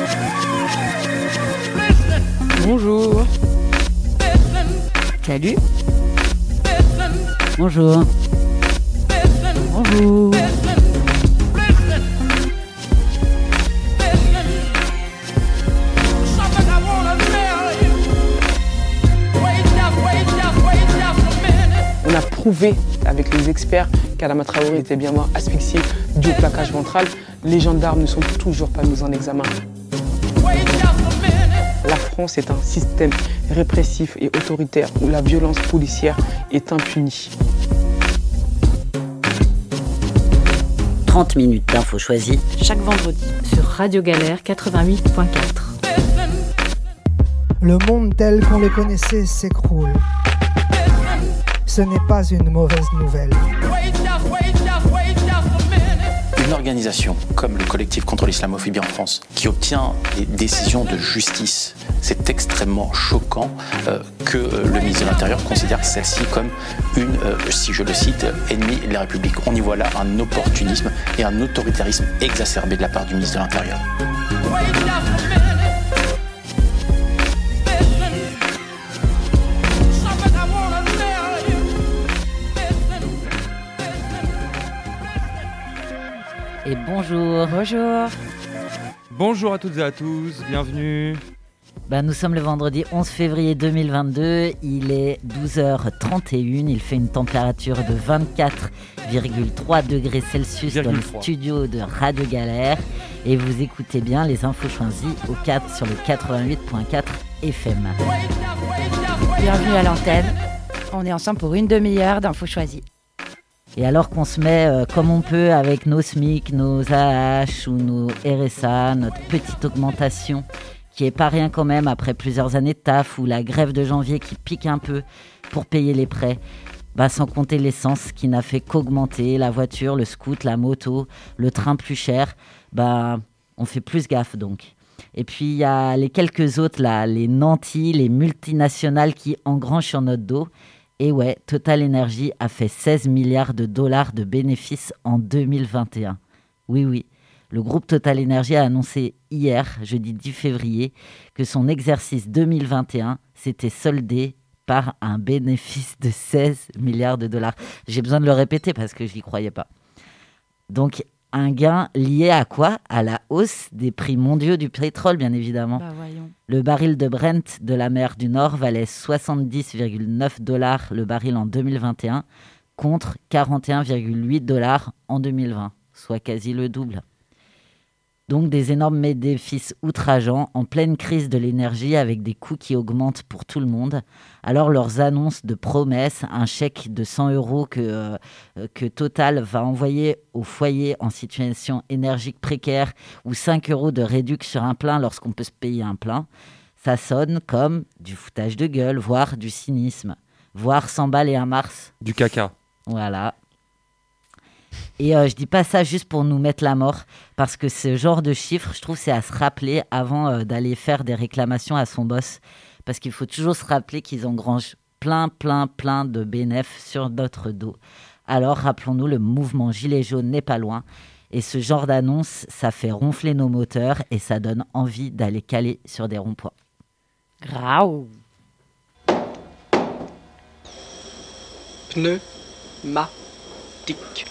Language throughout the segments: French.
Bonjour. Salut. Bonjour. Bonjour. On a prouvé avec les experts qu'Adama Traoré était bien mort asphyxié dû au plaquage ventral. Les gendarmes ne sont toujours pas mis en examen. La France est un système répressif et autoritaire où la violence policière est impunie. 30 minutes d'infos choisies chaque vendredi sur Radio Galère 88.4. Le monde tel qu'on le connaissait s'écroule. Ce n'est pas une mauvaise nouvelle. Une organisation comme le collectif contre l'islamophobie en France, qui obtient des décisions de justice, c'est extrêmement choquant que le ministre de l'Intérieur considère celle-ci comme une, si je le cite, ennemie de la République. On y voit là un opportunisme et un autoritarisme exacerbé de la part du ministre de l'Intérieur. et bonjour. Bonjour. Bonjour à toutes et à tous, bienvenue. Nous sommes le vendredi 11 février 2022, il est 12h31, il fait une température de 24,3 degrés Celsius dans le studio de Radio Galère et vous écoutez bien les infos choisies sur le 88.4 FM. Bienvenue à l'antenne, on est ensemble pour une demi-heure d'infos choisies. Et alors qu'on se met comme on peut avec nos SMIC, nos AH ou nos RSA, notre petite augmentation qui est pas rien quand même après plusieurs années de taf ou la grève de janvier qui pique un peu pour payer les prêts, sans compter l'essence qui n'a fait qu'augmenter, la voiture, le scoot, la moto, le train plus cher, on fait plus gaffe donc. Et puis il y a les quelques autres là, les nantis, les multinationales qui engrangent sur notre dos. Et ouais, Total Energy a fait 16 milliards de dollars de bénéfices en 2021. Oui. Le groupe Total Energy a annoncé hier, jeudi 10 février, que son exercice 2021 s'était soldé par un bénéfice de 16 milliards de dollars. J'ai besoin de le répéter parce que je n'y croyais pas. Donc, un gain lié à quoi ? À la hausse des prix mondiaux du pétrole, bien évidemment. Voyons. Le baril de Brent de la mer du Nord valait 70,9 dollars le baril en 2021 contre 41,8 dollars en 2020, soit quasi le double. Donc des énormes bénéfices outrageants en pleine crise de l'énergie avec des coûts qui augmentent pour tout le monde. Alors leurs annonces de promesses, un chèque de 100 € que Total va envoyer aux foyers en situation énergique précaire ou 5 € de réduction sur un plein lorsqu'on peut se payer un plein, ça sonne comme du foutage de gueule, voire du cynisme, voire 100 balles et un Mars. Du caca. Voilà. Et je dis pas ça juste pour nous mettre la mort, parce que ce genre de chiffres, je trouve, c'est à se rappeler avant d'aller faire des réclamations à son boss. Parce qu'il faut toujours se rappeler qu'ils engrangent plein de bénéfices sur notre dos. Alors, rappelons-nous, le mouvement Gilets jaunes n'est pas loin. Et ce genre d'annonce, ça fait ronfler nos moteurs et ça donne envie d'aller caler sur des ronds-points. Graou. Pneumatique.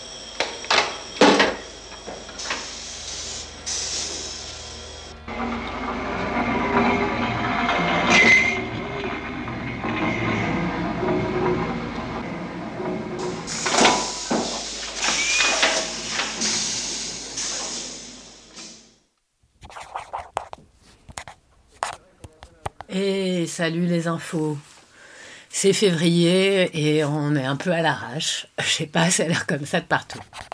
Et salut les infos. C'est février et on est un peu à l'arrache. Je sais pas, ça a l'air comme ça de partout.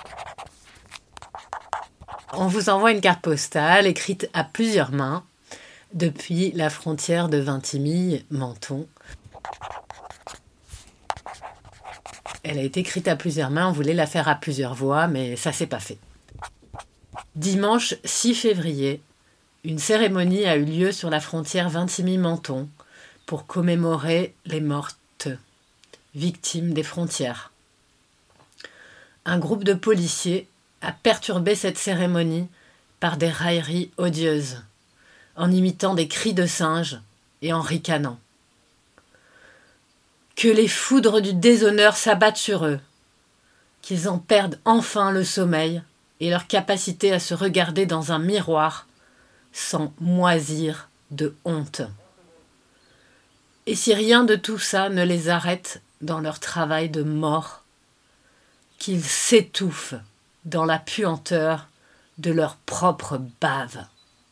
On vous envoie une carte postale écrite à plusieurs mains depuis la frontière de Vintimille-Menton. Elle a été écrite à plusieurs mains, on voulait la faire à plusieurs voix, mais ça s'est pas fait. Dimanche 6 février, une cérémonie a eu lieu sur la frontière Vintimille-Menton pour commémorer les mortes, victimes des frontières. Un groupe de policiers a perturbé cette cérémonie par des railleries odieuses. en imitant des cris de singes et en ricanant. Que les foudres du déshonneur s'abattent sur eux, qu'ils en perdent enfin le sommeil et leur capacité à se regarder dans un miroir sans moisir de honte. Et si rien de tout ça ne les arrête dans leur travail de mort, qu'ils s'étouffent dans la puanteur de leur propre bave.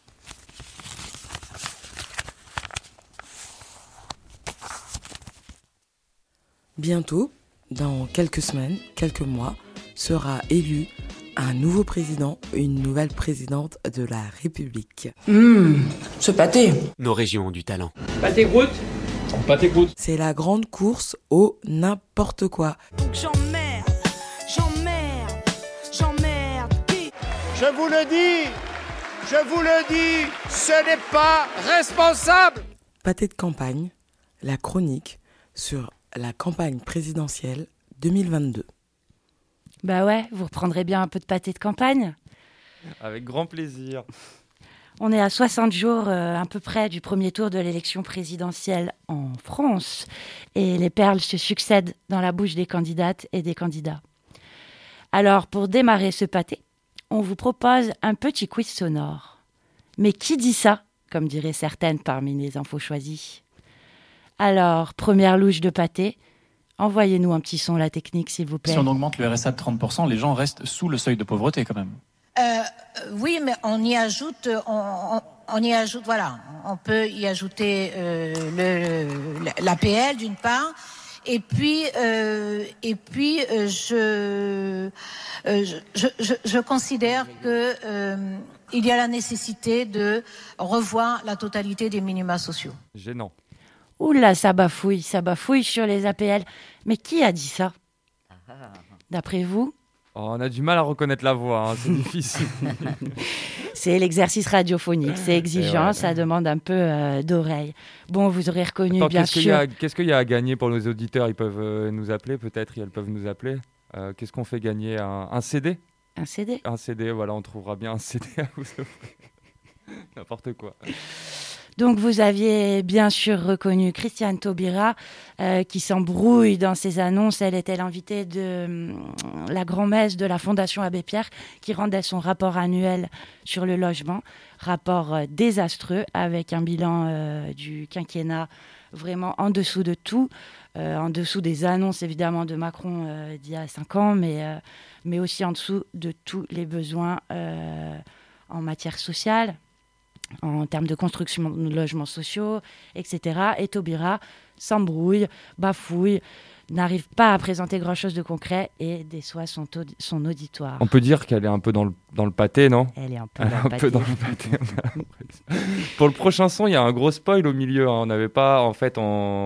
Bientôt, dans quelques semaines, quelques mois, sera élu un nouveau président, une nouvelle présidente de la République. Ce pâté. Nos régions ont du talent. Pâté Groot. Pâté Groot. C'est la grande course au n'importe quoi. Donc j'emmerde. Je vous le dis, ce n'est pas responsable. Pâté de campagne, la chronique sur la campagne présidentielle 2022. Bah ouais, vous reprendrez bien un peu de pâté de campagne ? Avec grand plaisir. On est à 60 jours à peu près du premier tour de l'élection présidentielle en France et les perles se succèdent dans la bouche des candidates et des candidats. Alors pour démarrer ce pâté, on vous propose un petit quiz sonore. Mais qui dit ça, comme diraient certaines parmi les infos choisies ? Alors, première louche de pâté, envoyez-nous un petit son, la technique, s'il vous plaît. Si on augmente le RSA de 30%, les gens restent sous le seuil de pauvreté quand même. Oui, mais on y ajoute, voilà, on peut y ajouter l'APL d'une part, et puis je considère que il y a la nécessité de revoir la totalité des minima sociaux. Gênant. Oula, ça bafouille sur les APL. Mais qui a dit ça ? D'après vous ? On a du mal à reconnaître la voix, hein, c'est difficile. C'est l'exercice radiophonique, c'est exigeant, ça demande un peu d'oreille. Bon, vous aurez reconnu, bien sûr. Qu'est-ce qu'il y a à gagner pour nos auditeurs ? Ils peuvent nous appeler, peut-être, elles peuvent nous appeler. Qu'est-ce qu'on fait gagner ? Un CD ? Un CD ? Un CD, voilà, on trouvera bien un CD à vous offrir. N'importe quoi. Donc vous aviez bien sûr reconnu Christiane Taubira qui s'embrouille dans ses annonces. Elle était l'invitée de la grand-messe de la Fondation Abbé Pierre qui rendait son rapport annuel sur le logement. Rapport désastreux avec un bilan du quinquennat vraiment en dessous de tout. En dessous des annonces évidemment de Macron d'il y a 5 ans, mais aussi en dessous de tous les besoins en matière sociale, en termes de construction de logements sociaux, etc. Et Taubira s'embrouille, bafouille, n'arrive pas à présenter grand-chose de concret et déçoit son auditoire. On peut dire qu'elle est un peu dans le pâté, non ? Elle est un peu dans le pâté. Pour le prochain son, il y a un gros spoil au milieu. On n'avait pas, en fait,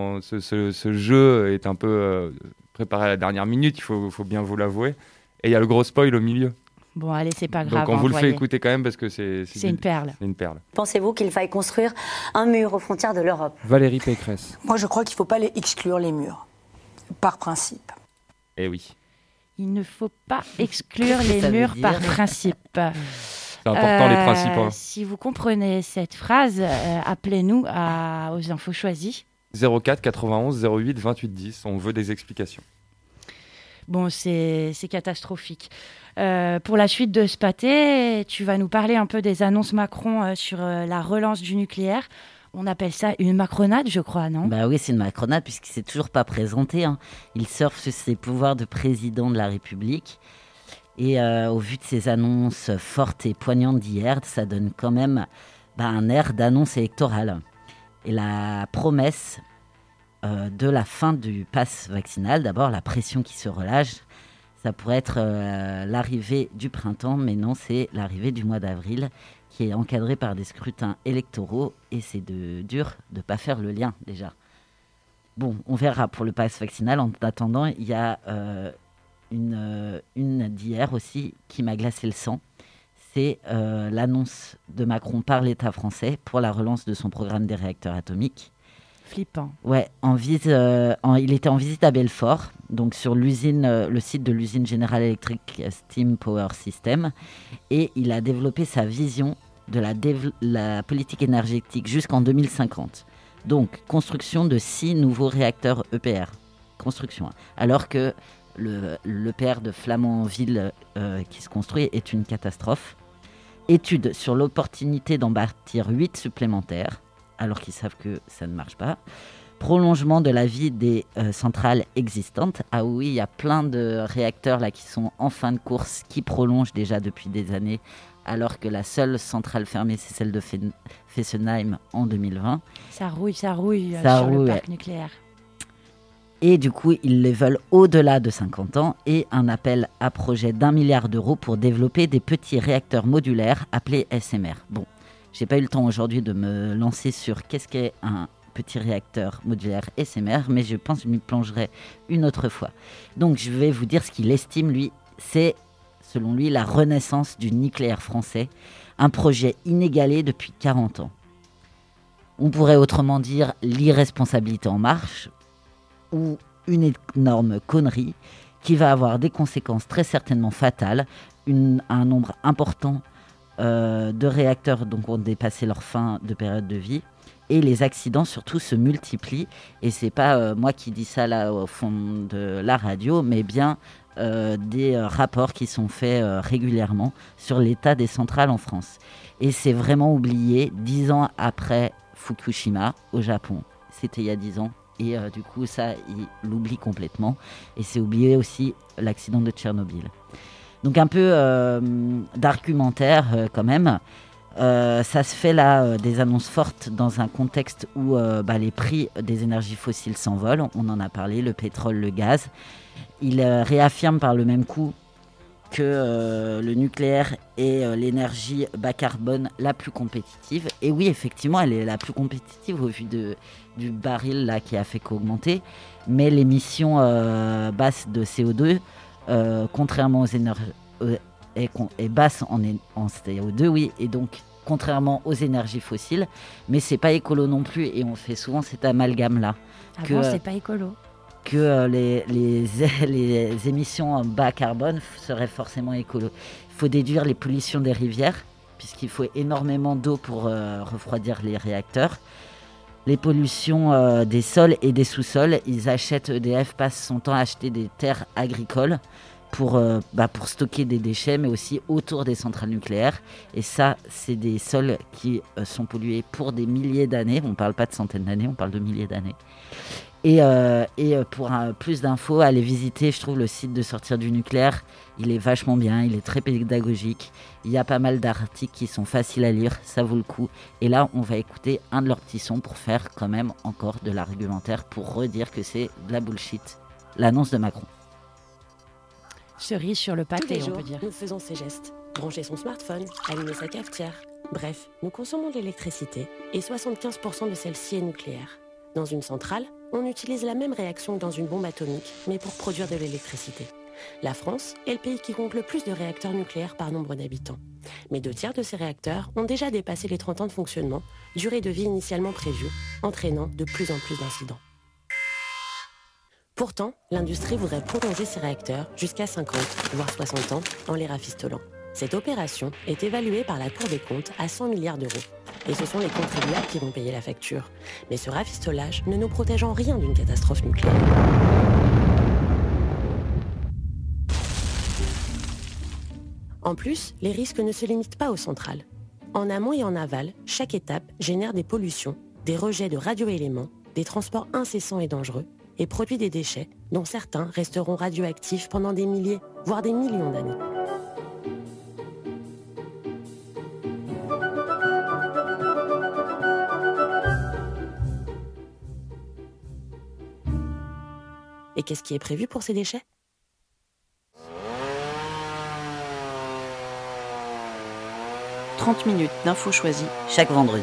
ce jeu est un peu préparé à la dernière minute, il faut bien vous l'avouer. Et il y a le gros spoil au milieu. Bon, allez, c'est pas grave. Donc on vous le fait écouter quand même parce que c'est une perle. C'est une perle. Pensez-vous qu'il faille construire un mur aux frontières de l'Europe ? Valérie Pécresse. Moi, je crois qu'il ne faut pas les exclure, les murs, par principe. Eh oui. Il ne faut pas exclure les murs par principe. C'est important, les principes. Hein. Si vous comprenez cette phrase, appelez-nous aux infos choisies. 04 91 08 28 10. On veut des explications. Bon, c'est catastrophique. Pour la suite de ce pâté, tu vas nous parler un peu des annonces Macron sur la relance du nucléaire. On appelle ça une macronade, je crois, non ? Bah oui, c'est une macronade puisqu'il ne s'est toujours pas présenté. Hein. Il surfe sur ses pouvoirs de président de la République. Et au vu de ces annonces fortes et poignantes d'hier, ça donne quand même un air d'annonce électorale. Et la promesse de la fin du pass vaccinal, d'abord la pression qui se relâche, ça pourrait être l'arrivée du printemps, mais non, c'est l'arrivée du mois d'avril qui est encadré par des scrutins électoraux et c'est dur de ne pas faire le lien déjà. Bon, on verra pour le pass vaccinal. En attendant, il y a une d'hier aussi qui m'a glacé le sang. C'est l'annonce de Macron par l'État français pour la relance de son programme des réacteurs atomiques. Flippant. Ouais, il était en visite à Belfort, donc sur le site de l'usine General Electric Steam Power System, et il a développé sa vision de la politique énergétique jusqu'en 2050. Donc, construction de 6 nouveaux réacteurs EPR. Construction. Alors que l'EPR de Flamanville qui se construit est une catastrophe. Étude sur l'opportunité d'en bâtir 8 supplémentaires, alors qu'ils savent que ça ne marche pas. Prolongement de la vie des centrales existantes. Ah oui, il y a plein de réacteurs là qui sont en fin de course, qui prolongent déjà depuis des années, alors que la seule centrale fermée, c'est celle de Fessenheim en 2020. Ça rouille sur le parc nucléaire. Et du coup, ils les veulent au-delà de 50 ans et un appel à projet d'1 milliard d'euros pour développer des petits réacteurs modulaires appelés SMR. Bon, j'ai pas eu le temps aujourd'hui de me lancer sur qu'est-ce qu'est un petit réacteur modulaire SMR, mais je pense que je m'y plongerai une autre fois. Donc, je vais vous dire ce qu'il estime, lui. C'est, selon lui, la renaissance du nucléaire français, un projet inégalé depuis 40 ans. On pourrait autrement dire l'irresponsabilité en marche, ou une énorme connerie qui va avoir des conséquences très certainement fatales. Un nombre important de réacteurs donc, ont dépassé leur fin de période de vie et les accidents surtout se multiplient. Et c'est pas moi qui dis ça là au fond de la radio, mais bien des rapports qui sont faits régulièrement sur l'état des centrales en France. Et c'est vraiment oublié 10 ans après Fukushima au Japon. C'était il y a 10 ans. Et du coup, ça, il l'oublie complètement. Et c'est oublié aussi l'accident de Tchernobyl. Donc un peu d'argumentaire quand même. Ça se fait là, des annonces fortes dans un contexte où les prix des énergies fossiles s'envolent. On en a parlé, le pétrole, le gaz. Il réaffirme par le même coup que le nucléaire est l'énergie bas carbone la plus compétitive. Et oui, effectivement, elle est la plus compétitive au vu du baril là, qui a fait qu'augmenter. Mais l'émission basse de CO2, contrairement aux énergies... est basse en CO2, oui, et donc contrairement aux énergies fossiles, mais c'est pas écolo non plus, et on fait souvent cet amalgame-là. C'est pas écolo. Que les émissions bas carbone seraient forcément écolo. Il faut déduire les pollutions des rivières, puisqu'il faut énormément d'eau pour refroidir les réacteurs. Les pollutions des sols et des sous-sols. EDF passe son temps à acheter des terres agricoles pour stocker des déchets, mais aussi autour des centrales nucléaires. Et ça, c'est des sols qui sont pollués pour des milliers d'années. On ne parle pas de centaines d'années, on parle de milliers d'années. Et pour plus d'infos, allez visiter, je trouve, le site de Sortir du nucléaire. Il est vachement bien, il est très pédagogique. Il y a pas mal d'articles qui sont faciles à lire, ça vaut le coup. Et là, on va écouter un de leurs petits sons pour faire quand même encore de l'argumentaire, pour redire que c'est de la bullshit, l'annonce de Macron. Cerise sur le pâté, on peut dire. Nous faisons ces gestes. Brancher son smartphone, allumer sa cafetière. Bref, nous consommons de l'électricité et 75% de celle-ci est nucléaire. Dans une centrale, on utilise la même réaction que dans une bombe atomique, mais pour produire de l'électricité. La France est le pays qui compte le plus de réacteurs nucléaires par nombre d'habitants. Mais 2/3 de ces réacteurs ont déjà dépassé les 30 ans de fonctionnement, durée de vie initialement prévue, entraînant de plus en plus d'incidents. Pourtant, l'industrie voudrait prolonger ces réacteurs jusqu'à 50, voire 60 ans, en les rafistolant. Cette opération est évaluée par la Cour des comptes à 100 milliards d'euros. Et ce sont les contribuables qui vont payer la facture. Mais ce rafistolage ne nous protège en rien d'une catastrophe nucléaire. En plus, les risques ne se limitent pas aux centrales. En amont et en aval, chaque étape génère des pollutions, des rejets de radioéléments, des transports incessants et dangereux, et produit des déchets dont certains resteront radioactifs pendant des milliers, voire des millions d'années. Et qu'est-ce qui est prévu pour ces déchets ? « 30 minutes d'infos choisies chaque vendredi.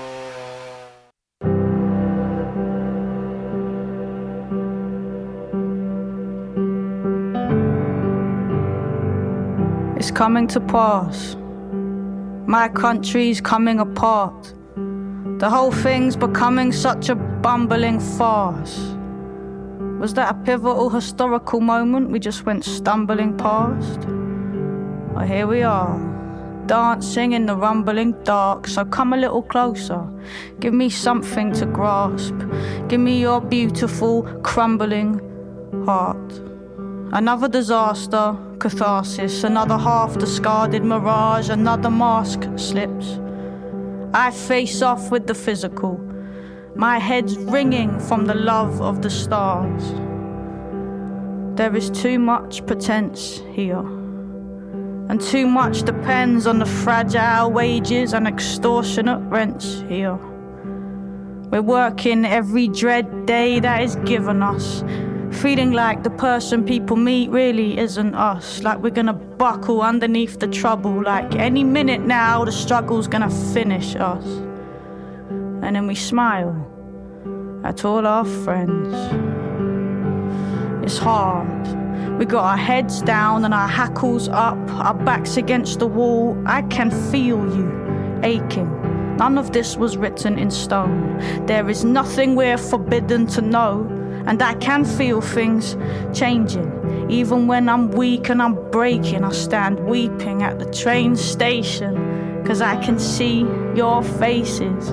It's coming to pass. My country's coming apart. The whole thing's becoming such a bumbling farce. Was that a pivotal historical moment we just went stumbling past? Well, here we are, dancing in the rumbling dark. So come a little closer, give me something to grasp. Give me your beautiful, crumbling heart. Another disaster, catharsis, another half-discarded mirage, another mask slips. I face off with the physical, my head's ringing from the love of the stars. There is too much pretense here, and too much depends on the fragile wages and extortionate rents here. We're working every dread day that is given us, feeling like the person people meet really isn't us, like we're gonna buckle underneath the trouble, like any minute now the struggle's gonna finish us. And then we smile at all our friends. It's hard. We got our heads down and our hackles up, our backs against the wall. I can feel you aching. None of this was written in stone. There is nothing we're forbidden to know. And I can feel things changing. Even when I'm weak and I'm breaking, I stand weeping at the train station, 'cause I can see your faces.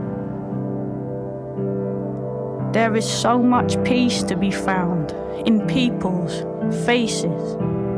There is so much peace to be found in people's faces.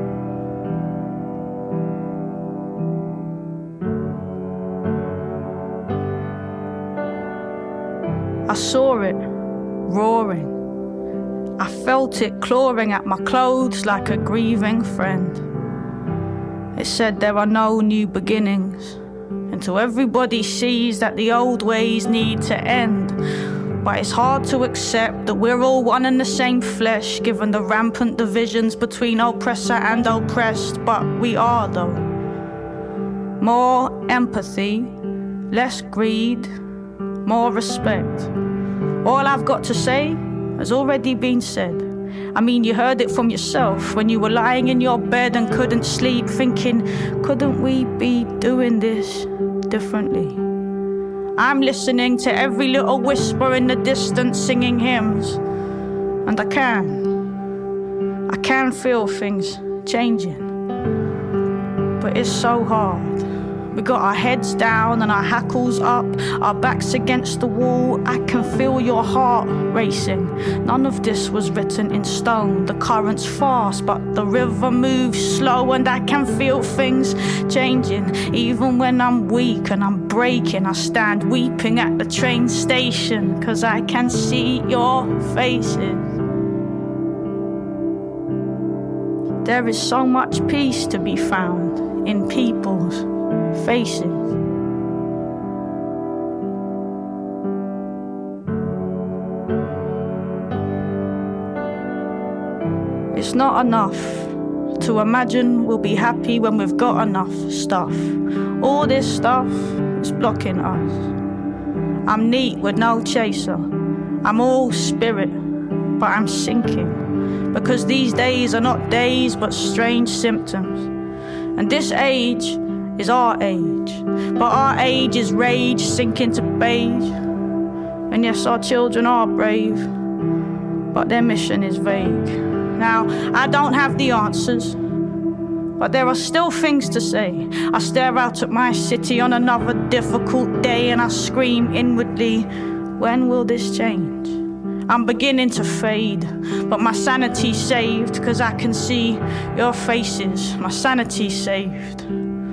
I saw it roaring. I felt it clawing at my clothes like a grieving friend. It said there are no new beginnings until everybody sees that the old ways need to end. But it's hard to accept that we're all one and the same flesh, given the rampant divisions between oppressor and oppressed. But we are, though. More empathy, less greed, more respect. All I've got to say has already been said. I mean, you heard it from yourself when you were lying in your bed and couldn't sleep, thinking, couldn't we be doing this differently? I'm listening to every little whisper in the distance singing hymns, and I can feel things changing, but it's so hard. We got our heads down and our hackles up, our backs against the wall. I can feel your heart racing. None of this was written in stone. The current's fast, but the river moves slow, and I can feel things changing. Even when I'm weak and I'm breaking, I stand weeping at the train station, 'cause I can see your faces. There is so much peace to be found in people's faces. It's not enough to imagine we'll be happy when we've got enough stuff. All this stuff is blocking us. I'm neat with no chaser. I'm all spirit, but I'm sinking, because these days are not days but strange symptoms. And this age is our age, but our age is rage sinking to beige. And yes, our children are brave, but their mission is vague. Now, I don't have the answers, but there are still things to say. I stare out at my city on another difficult day and I scream inwardly, when will this change? I'm beginning to fade, but my sanity's saved, 'cause I can see your faces. My sanity's saved,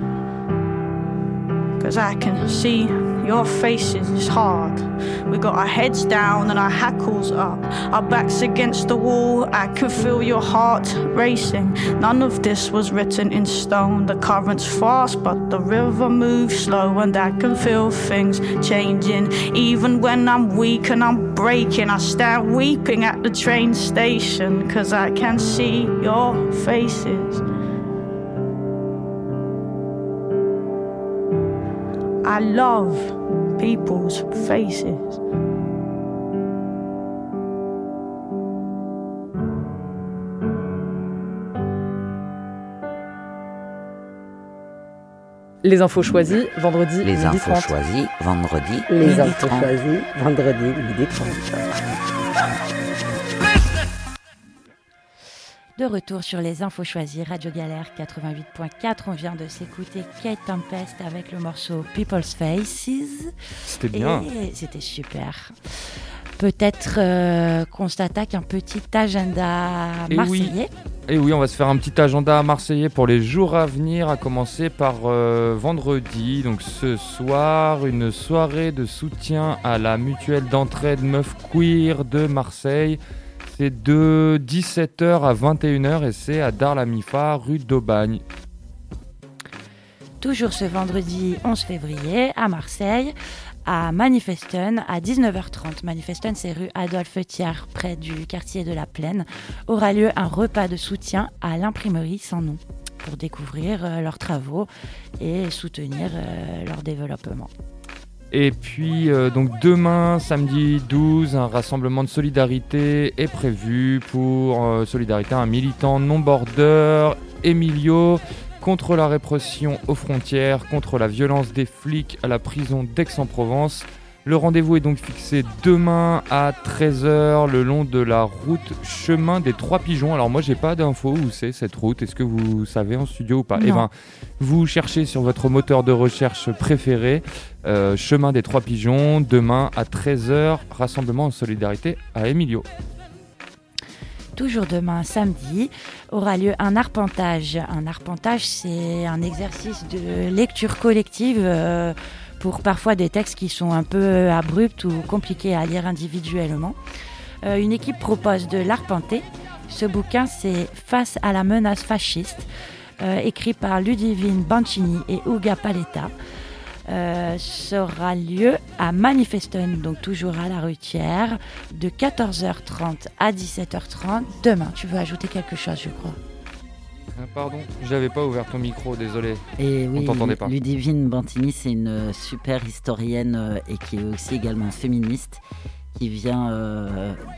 'cause I can see your faces. It's hard. We got our heads down and our hackles up, our backs against the wall. I can feel your heart racing. None of this was written in stone. The current's fast, but the river moves slow, and I can feel things changing. Even when I'm weak and I'm breaking, I stand weeping at the train station, 'cause I can see your faces. I love people's faces. Les infos choisies, vendredi, Les midi infos 30. choisies, vendredi, Les midi infos 30. choisies, vendredi, midi 30. De retour sur les infos choisies, Radio Galère 88.4. On vient de s'écouter Kate Tempest avec le morceau People's Faces. C'était bien. Et c'était super. Peut-être qu'on s'attaque un petit agenda marseillais. Et oui, on va se faire un petit agenda marseillais pour les jours à venir, à commencer par vendredi. Donc ce soir, une soirée de soutien à la mutuelle d'entraide Meufs Queer de Marseille. C'est de 17h à 21h et c'est à Dar-la-Mifa, rue d'Aubagne. Toujours ce vendredi 11 février à Marseille, à Manifesten, à 19h30. Manifesten, c'est rue Adolphe Thiers, près du quartier de la Plaine. Aura lieu un repas de soutien à l'imprimerie sans nom pour découvrir leurs travaux et soutenir leur développement. Et puis donc demain, samedi 12, un rassemblement de solidarité est prévu pour solidarité à un militant non-border, Emilio, contre la répression aux frontières, contre la violence des flics à la prison d'Aix-en-Provence. Le rendez-vous est donc fixé demain à 13h le long de la route chemin des Trois Pigeons. Alors moi j'ai pas d'infos où c'est cette route, est-ce que vous savez en studio ou pas? Eh ben, vous cherchez sur votre moteur de recherche préféré chemin des Trois Pigeons, demain à 13h, rassemblement en solidarité à Emilio. Toujours demain, samedi, aura lieu un arpentage. Un arpentage, c'est un exercice de lecture collective pour parfois des textes qui sont un peu abrupts ou compliqués à lire individuellement. Une équipe propose de l'arpenter. Ce bouquin, c'est Face à la menace fasciste, écrit par Ludivine Bancini et Uga Paletta. Sera lieu à Manifesten, donc toujours à la rue Thiers, de 14h30 à 17h30 demain. Tu veux ajouter quelque chose, je crois? Pardon, j'avais pas ouvert ton micro, désolé. Et oui, on t'entendait pas. Ludivine Bantini, c'est une super historienne et qui est aussi également féministe, qui vient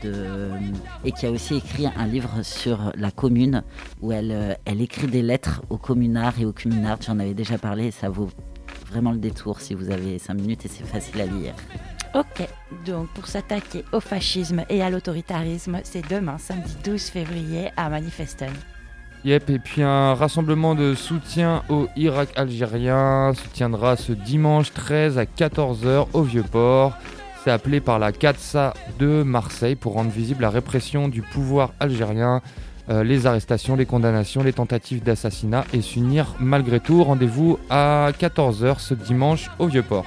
et qui a aussi écrit un livre sur la commune, où elle écrit des lettres aux communards et aux communardes. J'en avais déjà parlé et ça vaut vraiment le détour si vous avez 5 minutes et c'est facile à lire. Ok, donc pour s'attaquer au fascisme et à l'autoritarisme, c'est demain, samedi 12 février à Manifesten. Yep, et puis un rassemblement de soutien au Irak algérien se tiendra ce dimanche 13 à 14h au Vieux-Port. C'est appelé par la CATSA de Marseille pour rendre visible la répression du pouvoir algérien, les arrestations, les condamnations, les tentatives d'assassinat et s'unir malgré tout. Rendez-vous à 14h ce dimanche au Vieux-Port.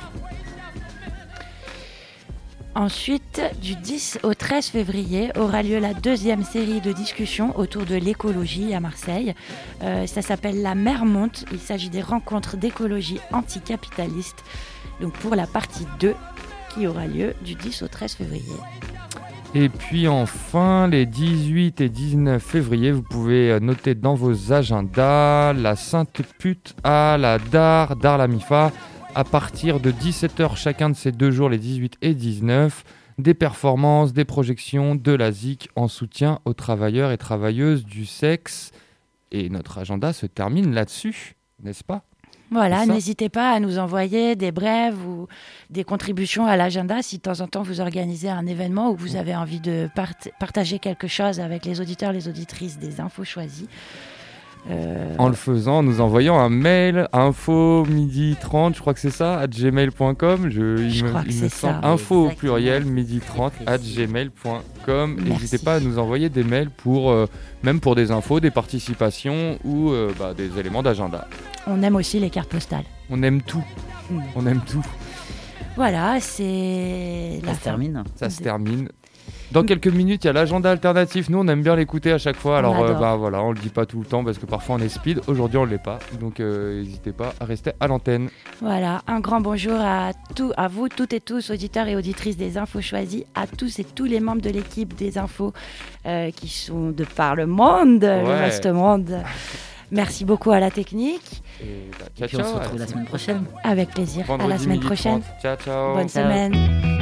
Ensuite, du 10 au 13 février, aura lieu la deuxième série de discussions autour de l'écologie à Marseille. Ça s'appelle La mer monte. Il s'agit des rencontres d'écologie anticapitaliste. Donc pour la partie 2 qui aura lieu du 10 au 13 février. Et puis enfin, les 18 et 19 février, vous pouvez noter dans vos agendas la Sainte Pute à la Dar-la-Mifa. À partir de 17h chacun de ces 2 jours, les 18 et 19, des performances, des projections, de la ZIC en soutien aux travailleurs et travailleuses du sexe. Et notre agenda se termine là-dessus, n'est-ce pas ? Voilà, n'hésitez pas à nous envoyer des brèves ou des contributions à l'agenda si de temps en temps vous organisez un événement ou vous avez envie de partager quelque chose avec les auditeurs, les auditrices des infos choisies. En le faisant, en nous envoyant un mail info-midi30, je crois que c'est ça, @gmail.com. Je crois que c'est ça. Info au pluriel midi30 @gmail.com. N'hésitez pas à nous envoyer des mails pour même pour des infos, des participations ou des éléments d'agenda. On aime aussi les cartes postales. On aime tout. On aime tout. Voilà, c'est ça se termine. Ça se termine. Dans quelques minutes, il y a l'agenda alternatif. Nous, on aime bien l'écouter à chaque fois. Alors, on le dit pas tout le temps parce que parfois on est speed. Aujourd'hui, on l'est pas. Donc, n'hésitez pas à rester à l'antenne. Voilà, un grand bonjour à vous toutes et tous, auditeurs et auditrices des infos choisies, à tous et tous les membres de l'équipe des infos qui sont de par le monde, le vaste monde. Merci beaucoup à la technique. Et puis on se retrouve la semaine prochaine. Avec plaisir. Vendredi, à la semaine prochaine. 30. Ciao. Bonne semaine.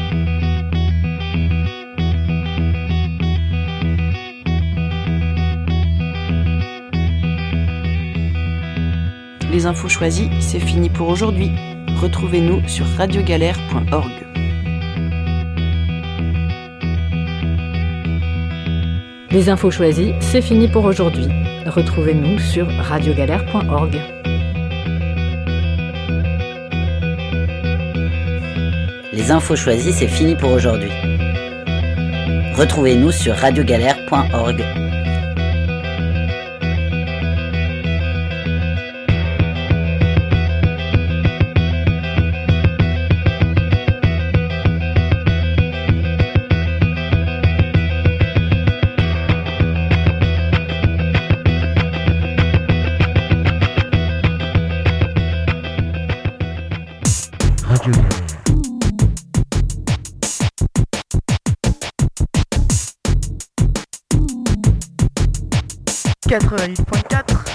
Les infos choisies, c'est fini pour aujourd'hui. Retrouvez-nous sur radiogalère.org. Les infos choisies, c'est fini pour aujourd'hui. Retrouvez-nous sur radiogalère.org. Les infos choisies, c'est fini pour aujourd'hui. Retrouvez-nous sur radiogalère.org. Radio 88.4